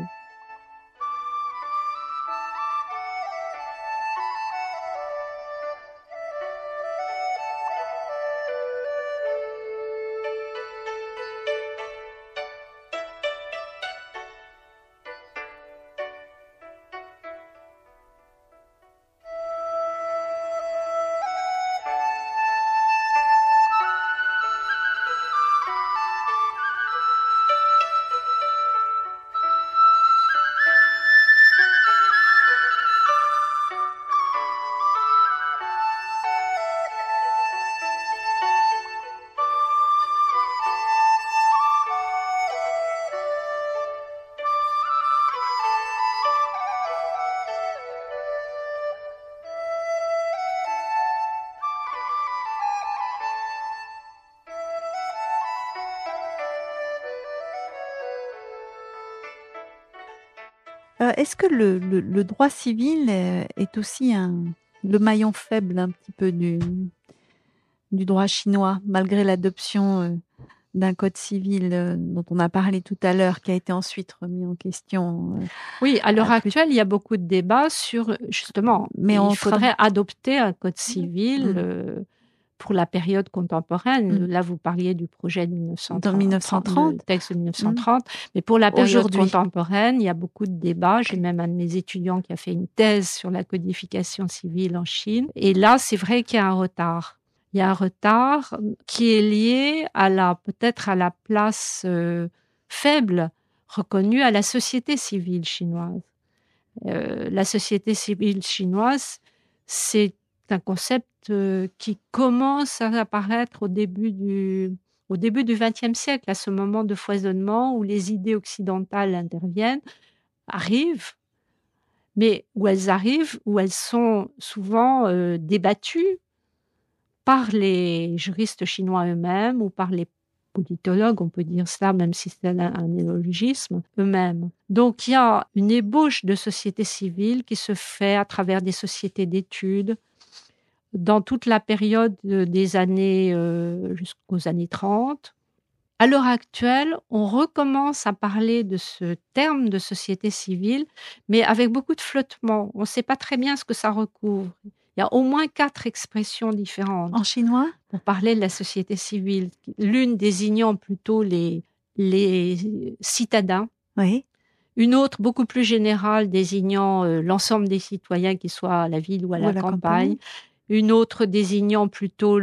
Est-ce que le droit civil est aussi le maillon faible un petit peu du droit chinois, malgré l'adoption d'un code civil dont on a parlé tout à l'heure, qui a été ensuite remis en question? Oui, à l'heure actuelle, il y a beaucoup de débats sur, justement, il faudrait adopter un code civil pour la période contemporaine. Là, vous parliez du projet de 1930, le texte de 1930. Mais pour la période contemporaine, il y a beaucoup de débats. J'ai même un de mes étudiants qui a fait une thèse sur la codification civile en Chine. Et là, c'est vrai qu'il y a un retard. Il y a un retard qui est lié peut-être à la place faible reconnue à la société civile chinoise. La société civile chinoise, c'est un concept qui commence à apparaître au début du XXe siècle, à ce moment de foisonnement où les idées occidentales arrivent, mais où elles sont souvent débattues par les juristes chinois eux-mêmes ou par les politologues, on peut dire cela, même si c'est un néologisme, eux-mêmes. Donc il y a une ébauche de société civile qui se fait à travers des sociétés d'études, dans toute la période des années jusqu'aux années 30. À l'heure actuelle, on recommence à parler de ce terme de société civile, mais avec beaucoup de flottement. On ne sait pas très bien ce que ça recouvre. Il y a au moins 4 expressions différentes. En chinois? Pour parler de la société civile. L'une désignant plutôt les citadins. Oui. Une autre, beaucoup plus générale, désignant l'ensemble des citoyens, qu'ils soient à la ville ou à la campagne. Une autre désignant plutôt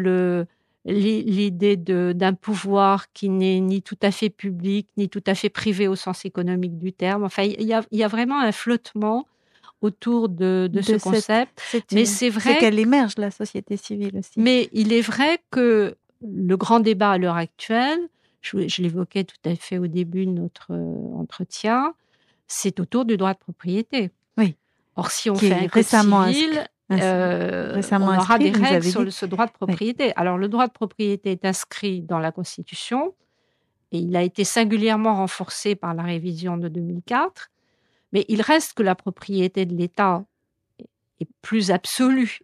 l'idée d'un pouvoir qui n'est ni tout à fait public, ni tout à fait privé au sens économique du terme. Enfin, il y a vraiment un flottement autour de ce concept. Mais c'est vrai qu'elle émerge, la société civile aussi. Mais il est vrai que le grand débat à l'heure actuelle, je l'évoquais tout à fait au début de notre entretien, c'est autour du droit de propriété. Oui. Or, si on fait un code civil, on aura des règles sur ce droit de propriété. Oui. Alors, le droit de propriété est inscrit dans la Constitution et il a été singulièrement renforcé par la révision de 2004, mais il reste que la propriété de l'État est absolue,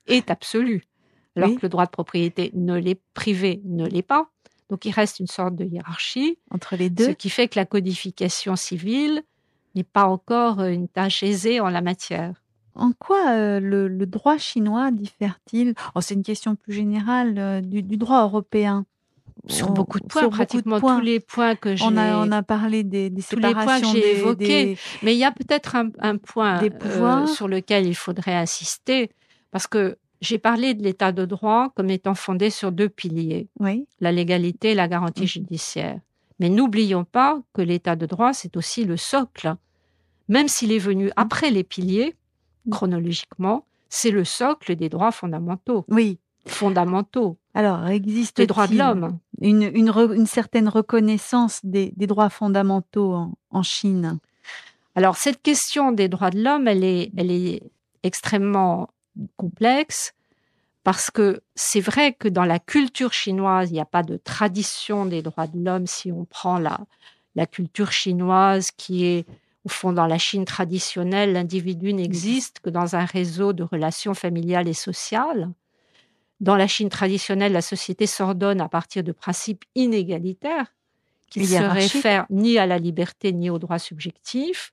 alors Oui. que le droit de propriété privé ne l'est pas. Donc il reste une sorte de hiérarchie, Entre les ce deux. qui fait que la codification civile n'est pas encore une tâche aisée en la matière. En quoi le droit chinois diffère-t-il? C'est une question plus générale du droit européen. Sur beaucoup de points, Sur beaucoup de pratiquement tous points. les points que On j'ai a parlé des tous les points que séparations j'ai évoqués, des mais il y a peut-être un point des pouvoirs. sur lequel il faudrait insister, parce que j'ai parlé de l'état de droit comme étant fondé sur 2 piliers, Oui. la légalité et la garantie judiciaire. Mais n'oublions pas que l'état de droit, c'est aussi le socle. Même s'il est venu après les piliers, chronologiquement, c'est le socle des droits fondamentaux. Oui. Fondamentaux. Alors, existe-t-il Les droits de l'homme. une certaine reconnaissance des droits fondamentaux en Chine? Alors, cette question des droits de l'homme, elle est extrêmement complexe parce que c'est vrai que dans la culture chinoise, il n'y a pas de tradition des droits de l'homme. Si on prend la culture chinoise qui est, au fond, dans la Chine traditionnelle, l'individu n'existe que dans un réseau de relations familiales et sociales. Dans la Chine traditionnelle, la société s'ordonne à partir de principes inégalitaires qui ne se réfèrent ni à la liberté ni aux droits subjectifs.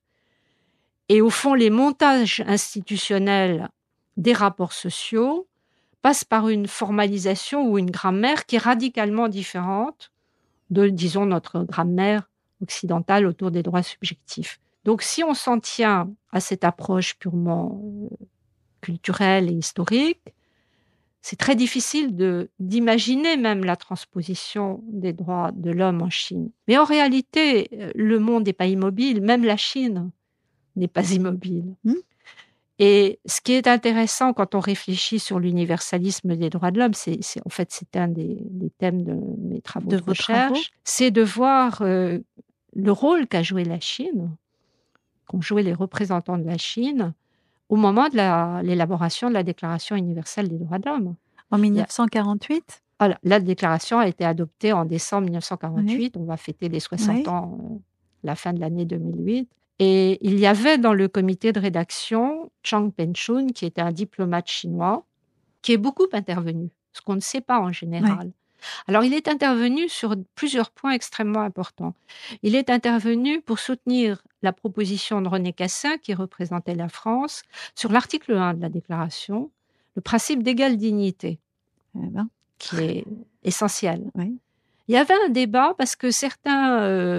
Et au fond, les montages institutionnels des rapports sociaux passent par une formalisation ou une grammaire qui est radicalement différente de, disons, notre grammaire occidentale autour des droits subjectifs. Donc, si on s'en tient à cette approche purement culturelle et historique, c'est très difficile d'imaginer même la transposition des droits de l'homme en Chine. Mais en réalité, le monde n'est pas immobile, même la Chine n'est pas immobile. Et ce qui est intéressant quand on réfléchit sur l'universalisme des droits de l'homme, en fait c'est un des thèmes de mes travaux de recherche, c'est de voir le rôle qu'a joué la Chine, qu'ont joué les représentants de la Chine au moment de l'élaboration de la Déclaration universelle des droits de l'homme. En 1948 ? La déclaration a été adoptée en décembre 1948. On va fêter les 60 ans, la fin de l'année 2008. Et il y avait dans le comité de rédaction Chang Pengchun, qui était un diplomate chinois, qui est beaucoup intervenu, ce qu'on ne sait pas en général. Oui. Alors, il est intervenu sur plusieurs points extrêmement importants. Il est intervenu pour soutenir la proposition de René Cassin, qui représentait la France, sur l'article 1 de la déclaration, le principe d'égale dignité, qui est essentiel. Oui. Il y avait un débat parce que certains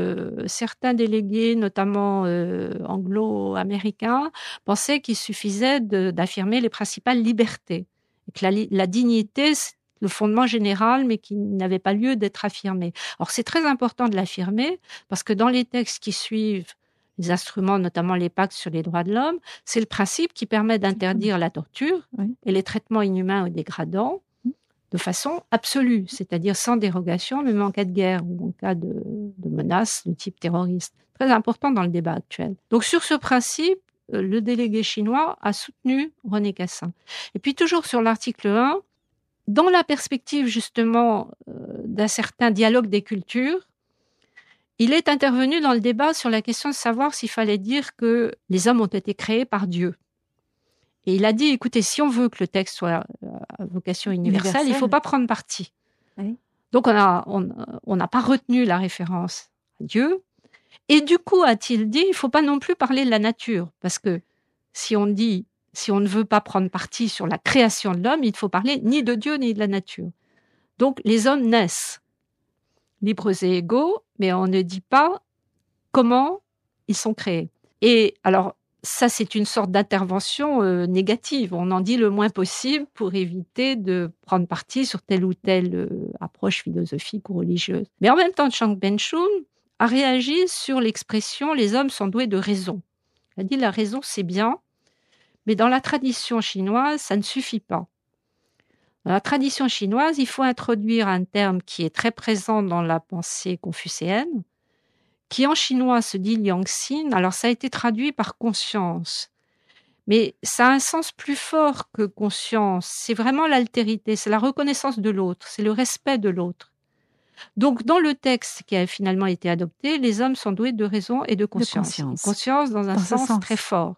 délégués, notamment anglo-américains, pensaient qu'il suffisait d'affirmer les principales libertés, et que la dignité, c'est le fondement général, mais qui n'avait pas lieu d'être affirmé. Alors c'est très important de l'affirmer parce que dans les textes qui suivent, les instruments, notamment les pactes sur les droits de l'homme, c'est le principe qui permet d'interdire la torture et les traitements inhumains ou dégradants de façon absolue, c'est-à-dire sans dérogation, même en cas de guerre ou en cas de menace de type terroriste. Très important dans le débat actuel. Donc sur ce principe, le délégué chinois a soutenu René Cassin. Et puis toujours sur l'article 1, dans la perspective justement d'un certain dialogue des cultures, il est intervenu dans le débat sur la question de savoir s'il fallait dire que les hommes ont été créés par Dieu. Et il a dit, écoutez, si on veut que le texte soit à vocation universelle, il ne faut pas prendre parti. Oui. Donc, on n'a pas retenu la référence à Dieu. Et du coup, a-t-il dit, il ne faut pas non plus parler de la nature. Parce que si on ne veut pas prendre parti sur la création de l'homme, il ne faut parler ni de Dieu ni de la nature. Donc, les hommes naissent libres et égaux, mais on ne dit pas comment ils sont créés. Et alors, ça, c'est une sorte d'intervention négative. On en dit le moins possible pour éviter de prendre parti sur telle ou telle approche philosophique ou religieuse. Mais en même temps, Chang Pengchun a réagi sur l'expression « les hommes sont doués de raison ». Il a dit « la raison, c'est bien, mais dans la tradition chinoise, ça ne suffit pas ». Dans la tradition chinoise, il faut introduire un terme qui est très présent dans la pensée confucéenne, qui en chinois se dit liangxin. Alors ça a été traduit par conscience, mais ça a un sens plus fort que conscience. C'est vraiment l'altérité, c'est la reconnaissance de l'autre, c'est le respect de l'autre. Donc, dans le texte qui a finalement été adopté, les hommes sont doués de raison et de conscience. Conscience dans un sens très fort.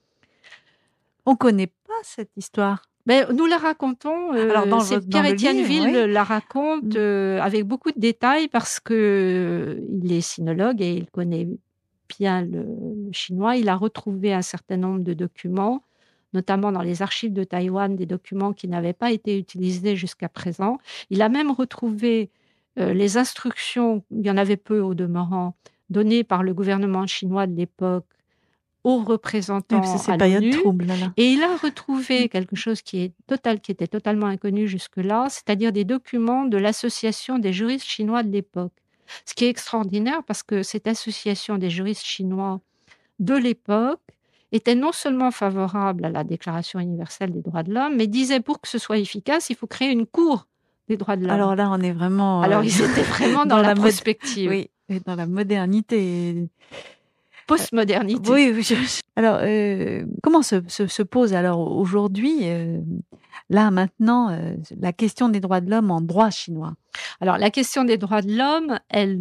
On ne connaît pas cette histoire. Mais nous la racontons. Pierre-Étienne Ville la raconte avec beaucoup de détails parce que il est sinologue et il connaît bien le chinois. Il a retrouvé un certain nombre de documents, notamment dans les archives de Taïwan, des documents qui n'avaient pas été utilisés jusqu'à présent. Il a même retrouvé les instructions, il y en avait peu au demeurant, données par le gouvernement chinois de l'époque aux représentants à l'ONU. Et il a retrouvé quelque chose qui était totalement inconnu jusque-là, c'est-à-dire des documents de l'association des juristes chinois de l'époque. Ce qui est extraordinaire parce que cette association des juristes chinois de l'époque était non seulement favorable à la Déclaration universelle des droits de l'homme, mais disait pour que ce soit efficace, il faut créer une cour des droits de l'homme. Alors là, on est vraiment... Alors ils étaient vraiment dans la prospective. Oui, et dans la modernité. Postmodernité. Oui. Alors, comment se pose alors aujourd'hui, là maintenant, la question des droits de l'homme en droit chinois? Alors, la question des droits de l'homme, elle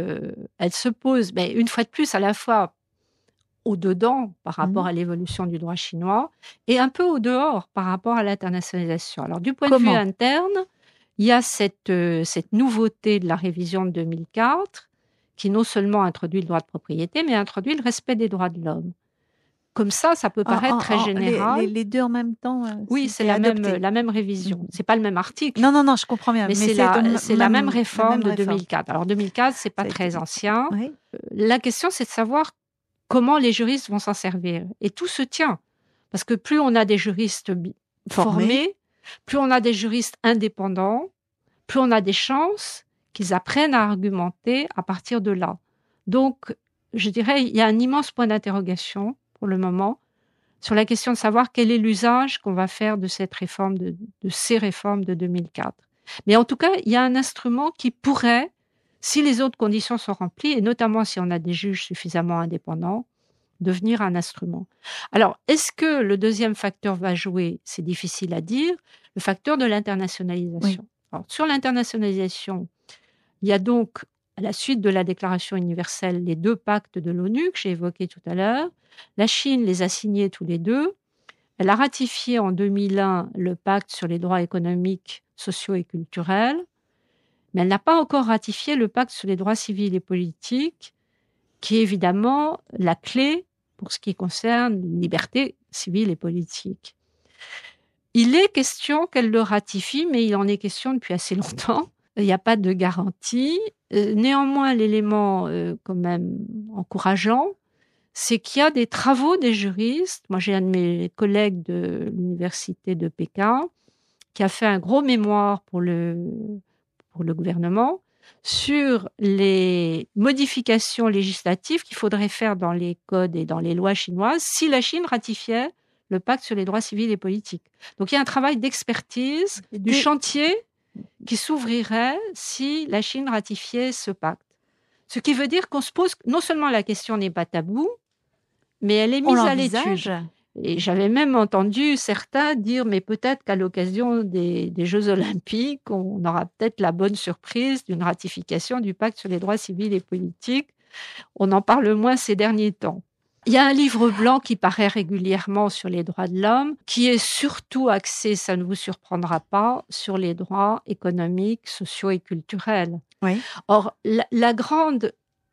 se pose, mais une fois de plus, à la fois au-dedans par rapport à l'évolution du droit chinois et un peu au-dehors par rapport à l'internationalisation. Alors, du point de vue interne, il y a cette nouveauté de la révision de 2004 qui non seulement introduit le droit de propriété, mais introduit le respect des droits de l'homme. Comme ça peut paraître très général. Les deux en même temps. Oui, c'est la même révision. C'est pas le même article. Non, je comprends bien. Mais c'est la même réforme de 2004. Alors 2004, c'est pas très ancien. Oui. La question, c'est de savoir comment les juristes vont s'en servir. Et tout se tient. Parce que plus on a des juristes formés, plus on a des juristes indépendants, plus on a des chances qu'ils apprennent à argumenter à partir de là. Donc, je dirais, il y a un immense point d'interrogation pour le moment sur la question de savoir quel est l'usage qu'on va faire de cette réforme, de ces réformes de 2004. Mais en tout cas, il y a un instrument qui pourrait, si les autres conditions sont remplies, et notamment si on a des juges suffisamment indépendants, devenir un instrument. Alors, est-ce que le deuxième facteur va jouer? C'est difficile à dire. Le facteur de l'internationalisation. Oui. Alors, sur l'internationalisation, il y a donc, à la suite de la Déclaration universelle, les deux pactes de l'ONU que j'ai évoqués tout à l'heure. La Chine les a signés tous les deux. Elle a ratifié en 2001 le pacte sur les droits économiques, sociaux et culturels, mais elle n'a pas encore ratifié le pacte sur les droits civils et politiques, qui est évidemment la clé pour ce qui concerne les libertés civiles et politiques. Il est question qu'elle le ratifie, mais il en est question depuis assez longtemps. Il n'y a pas de garantie. Néanmoins, l'élément quand même encourageant, c'est qu'il y a des travaux des juristes. Moi, j'ai un de mes collègues de l'université de Pékin qui a fait un gros mémoire pour le gouvernement sur les modifications législatives qu'il faudrait faire dans les codes et dans les lois chinoises si la Chine ratifiait le pacte sur les droits civils et politiques. Donc, il y a un travail d'expertise du chantier qui s'ouvrirait si la Chine ratifiait ce pacte. Ce qui veut dire qu'on se pose, non seulement la question n'est pas taboue, mais elle est mise à l'étude. Et j'avais même entendu certains dire, mais peut-être qu'à l'occasion des Jeux Olympiques, on aura peut-être la bonne surprise d'une ratification du pacte sur les droits civils et politiques. On en parle moins ces derniers temps. Il y a un livre blanc qui paraît régulièrement sur les droits de l'homme, qui est surtout axé, ça ne vous surprendra pas, sur les droits économiques, sociaux et culturels. Oui. Or, la grande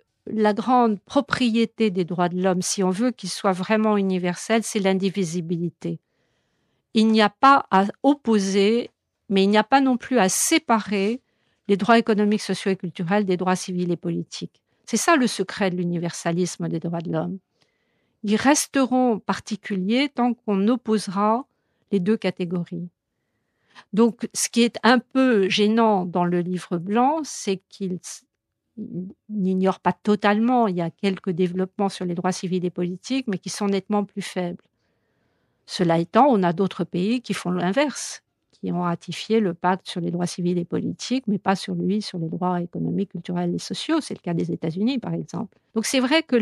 propriété des droits de l'homme, si on veut qu'ils soient vraiment universels, c'est l'indivisibilité. Il n'y a pas à opposer, mais il n'y a pas non plus à séparer les droits économiques, sociaux et culturels des droits civils et politiques. C'est ça le secret de l'universalisme des droits de l'homme. Ils resteront particuliers tant qu'on opposera les deux catégories. Donc, ce qui est un peu gênant dans le livre blanc, c'est qu'il n'ignore pas totalement, il y a quelques développements sur les droits civils et politiques, mais qui sont nettement plus faibles. Cela étant, on a d'autres pays qui font l'inverse, qui ont ratifié le pacte sur les droits civils et politiques, mais pas sur les droits économiques, culturels et sociaux. C'est le cas des États-Unis, par exemple. Donc, c'est vrai que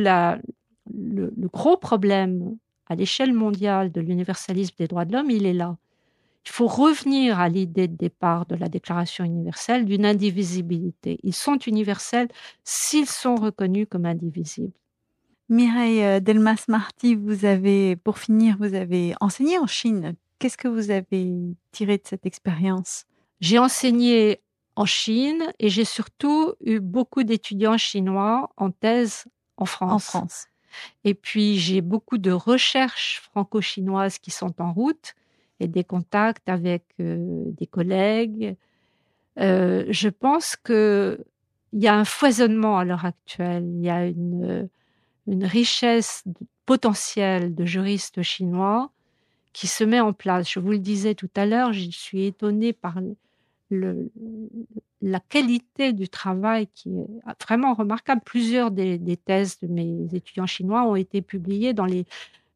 le gros problème à l'échelle mondiale de l'universalisme des droits de l'homme, il est là. Il faut revenir à l'idée de départ de la Déclaration universelle d'une indivisibilité. Ils sont universels s'ils sont reconnus comme indivisibles. Mireille Delmas-Marty, pour finir, vous avez enseigné en Chine. Qu'est-ce que vous avez tiré de cette expérience? J'ai enseigné en Chine et j'ai surtout eu beaucoup d'étudiants chinois en thèse en France. En France. Et puis, j'ai beaucoup de recherches franco-chinoises qui sont en route et des contacts avec des collègues. Je pense qu'il y a un foisonnement à l'heure actuelle. Il y a une richesse potentielle de juristes chinois qui se met en place. Je vous le disais tout à l'heure, je suis étonnée par la qualité du travail qui est vraiment remarquable. Plusieurs des thèses de mes étudiants chinois ont été publiées dans les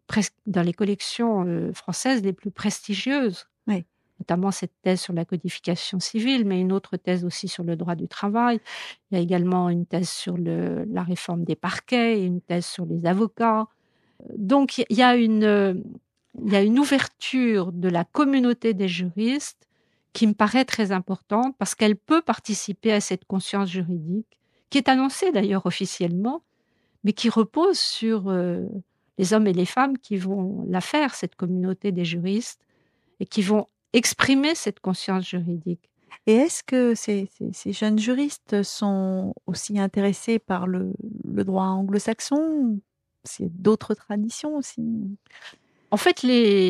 collections françaises les plus prestigieuses. Oui. Notamment cette thèse sur la codification civile, mais une autre thèse aussi sur le droit du travail. Il y a également une thèse sur la réforme des parquets et une thèse sur les avocats. Donc, il y a une ouverture de la communauté des juristes qui me paraît très importante parce qu'elle peut participer à cette conscience juridique, qui est annoncée d'ailleurs officiellement, mais qui repose sur les hommes et les femmes qui vont la faire, cette communauté des juristes, et qui vont exprimer cette conscience juridique. Et est-ce que ces jeunes juristes sont aussi intéressés par le droit anglo-saxon? C'est d'autres traditions aussi? En fait,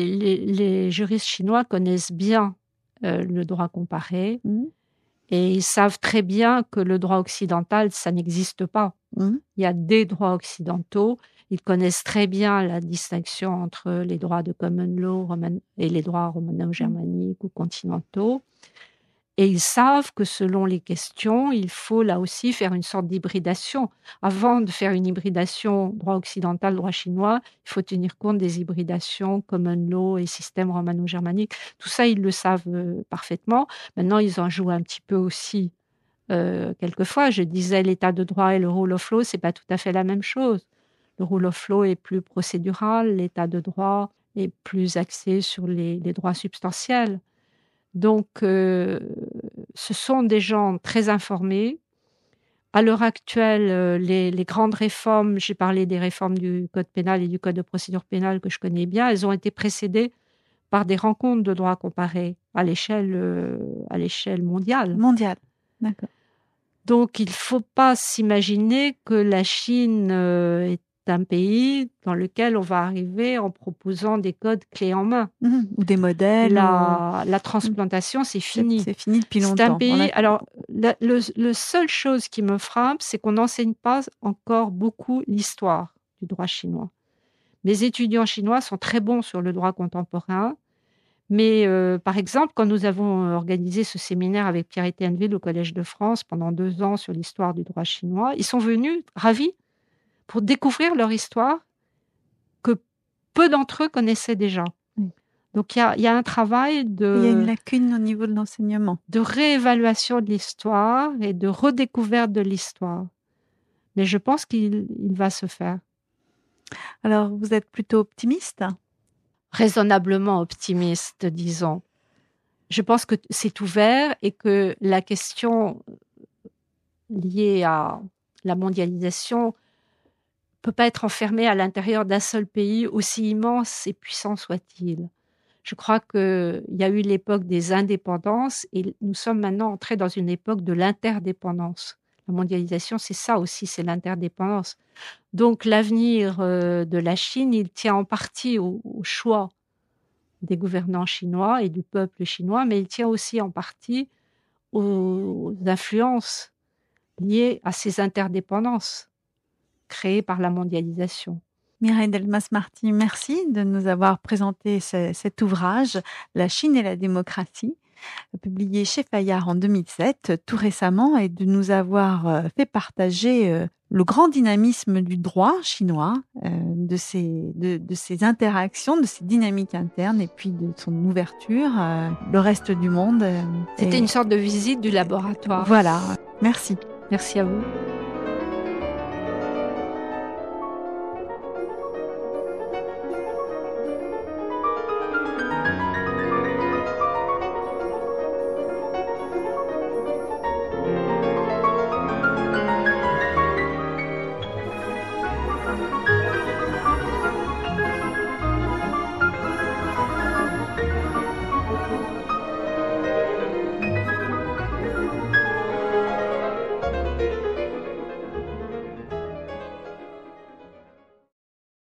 les juristes chinois connaissent bien le droit comparé et ils savent très bien que le droit occidental, ça n'existe pas. Il y a des droits occidentaux. Ils connaissent très bien la distinction entre les droits de common law et les droits romano-germaniques ou continentaux. Et ils savent que selon les questions, il faut là aussi faire une sorte d'hybridation. Avant de faire une hybridation droit occidental, droit chinois, il faut tenir compte des hybridations common law et système romano-germanique. Tout ça, ils le savent parfaitement. Maintenant, ils en jouent un petit peu aussi. Quelquefois, je disais l'état de droit et le rule of law, c'est pas tout à fait la même chose. Le rule of law est plus procédural, l'état de droit est plus axé sur les droits substantiels. Donc, ce sont des gens très informés. À l'heure actuelle, les grandes réformes, j'ai parlé des réformes du Code pénal et du Code de procédure pénale que je connais bien, elles ont été précédées par des rencontres de droit comparé à l'échelle mondiale. Mondiale, d'accord. Donc, il ne faut pas s'imaginer que la Chine est un pays dans lequel on va arriver en proposant des codes clés en main. Ou des modèles. La transplantation, c'est fini. C'est fini depuis longtemps. C'est un pays... Alors, le seule chose qui me frappe, c'est qu'on n'enseigne pas encore beaucoup l'histoire du droit chinois. Mes étudiants chinois sont très bons sur le droit contemporain, mais par exemple, quand nous avons organisé ce séminaire avec Pierre-Étienne Ville au Collège de France pendant 2 ans sur l'histoire du droit chinois, ils sont venus ravis pour découvrir leur histoire que peu d'entre eux connaissaient déjà. Donc, il y a un travail de... Il y a une lacune au niveau de l'enseignement. De réévaluation de l'histoire et de redécouverte de l'histoire. Mais je pense qu'il va se faire. Alors, vous êtes plutôt optimiste? Raisonnablement optimiste, disons. Je pense que c'est ouvert et que la question liée à la mondialisation ne peut pas être enfermée à l'intérieur d'un seul pays, aussi immense et puissant soit-il. Je crois qu'il y a eu l'époque des indépendances et nous sommes maintenant entrés dans une époque de l'interdépendance. La mondialisation, c'est ça aussi, c'est l'interdépendance. Donc l'avenir de la Chine, il tient en partie au choix des gouvernants chinois et du peuple chinois, mais il tient aussi en partie aux influences liées à ces interdépendances créées par la mondialisation. Mireille Delmas-Marty, merci de nous avoir présenté cet ouvrage, La Chine et la démocratie, publié chez Fayard en 2007, tout récemment, et de nous avoir fait partager le grand dynamisme du droit chinois, de ses interactions, de ses dynamiques internes, et puis de son ouverture, le reste du monde. C'était une sorte de visite du laboratoire. Voilà, merci. Merci à vous.